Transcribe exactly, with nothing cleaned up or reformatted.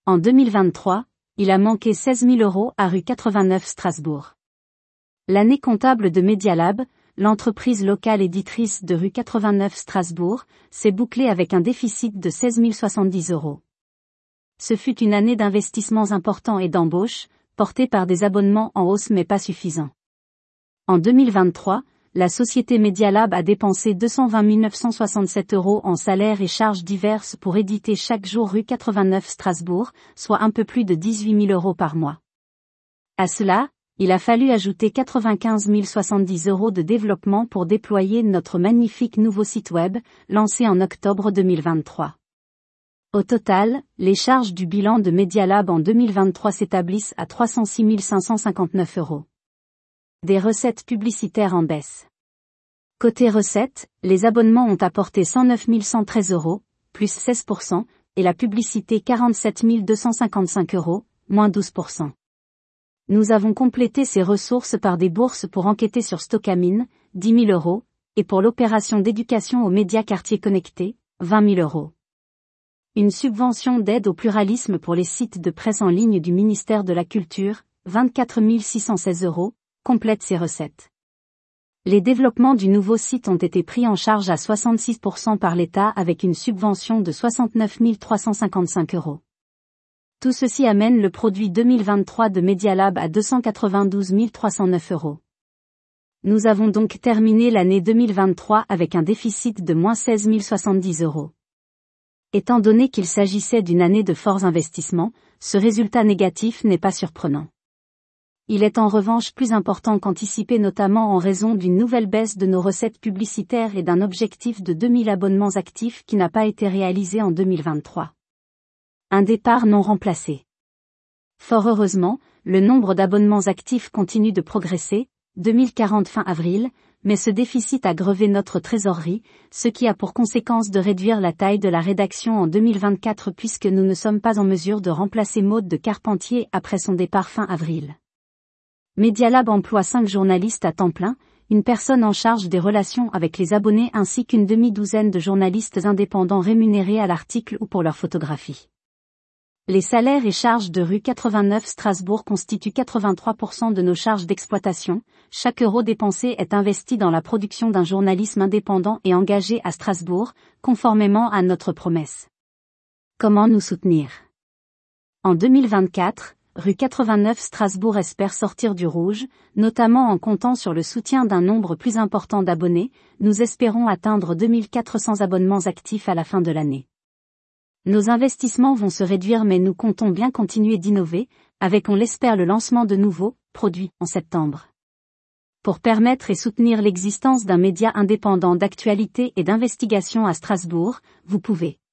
En deux mille vingt-trois, il a manqué seize mille euros à rue quatre-vingt-neuf Strasbourg. L'année comptable de Medialab, l'entreprise locale éditrice de rue quatre-vingt-neuf Strasbourg, s'est bouclée avec un déficit de seize mille soixante-dix euros. Ce fut une année d'investissements importants et d'embauches, portés par des abonnements en hausse mais pas suffisants. En deux mille vingt-trois, la société Medialab a dépensé deux cent vingt mille neuf cent soixante-sept euros en salaires et charges diverses pour éditer chaque jour rue quatre-vingt-neuf Strasbourg, soit un peu plus de dix-huit mille euros par mois. À cela, il a fallu ajouter quatre-vingt-quinze mille soixante-dix euros de développement pour déployer notre magnifique nouveau site web, lancé en octobre deux mille vingt-trois. Au total, les charges du bilan de Medialab en deux mille vingt-trois s'établissent à trois cent six mille cinq cent cinquante-neuf euros. Des recettes publicitaires en baisse. Côté recettes, les abonnements ont apporté cent neuf mille cent treize euros, plus seize pour cent, et la publicité quarante-sept mille deux cent cinquante-cinq euros, moins douze pour cent. Nous avons complété ces ressources par des bourses pour enquêter sur Stocamine, dix mille euros, et pour l'opération d'éducation aux médias quartiers connectés, vingt mille euros. Une subvention d'aide au pluralisme pour les sites de presse en ligne du ministère de la Culture, vingt-quatre mille six cent seize euros, complète ces recettes. Les développements du nouveau site ont été pris en charge à soixante-six pour cent par l'État avec une subvention de soixante-neuf mille trois cent cinquante-cinq euros. Tout ceci amène le produit deux mille vingt-trois de Medialab à deux cent quatre-vingt-douze mille trois cent neuf euros. Nous avons donc terminé l'année deux mille vingt-trois avec un déficit de moins seize mille soixante-dix euros. Étant donné qu'il s'agissait d'une année de forts investissements, ce résultat négatif n'est pas surprenant. Il est en revanche plus important qu'anticipé notamment en raison d'une nouvelle baisse de nos recettes publicitaires et d'un objectif de deux mille abonnements actifs qui n'a pas été réalisé en deux mille vingt-trois. Un départ non remplacé. Fort heureusement, le nombre d'abonnements actifs continue de progresser, deux mille quarante fin avril, mais ce déficit a grevé notre trésorerie, ce qui a pour conséquence de réduire la taille de la rédaction en deux mille vingt-quatre puisque nous ne sommes pas en mesure de remplacer Maude de Carpentier après son départ fin avril. Medialab emploie cinq journalistes à temps plein, une personne en charge des relations avec les abonnés ainsi qu'une demi-douzaine de journalistes indépendants rémunérés à l'article ou pour leur photographie. Les salaires et charges de rue quatre-vingt-neuf Strasbourg constituent quatre-vingt-trois pour cent de nos charges d'exploitation. Chaque euro dépensé est investi dans la production d'un journalisme indépendant et engagé à Strasbourg, conformément à notre promesse. Comment nous soutenir ? En deux mille vingt-quatre, rue quatre-vingt-neuf Strasbourg espère sortir du rouge, notamment en comptant sur le soutien d'un nombre plus important d'abonnés. Nous espérons atteindre deux mille quatre cents abonnements actifs à la fin de l'année. Nos investissements vont se réduire mais nous comptons bien continuer d'innover, avec on l'espère le lancement de nouveaux produits en septembre. Pour permettre et soutenir l'existence d'un média indépendant d'actualité et d'investigation à Strasbourg, vous pouvez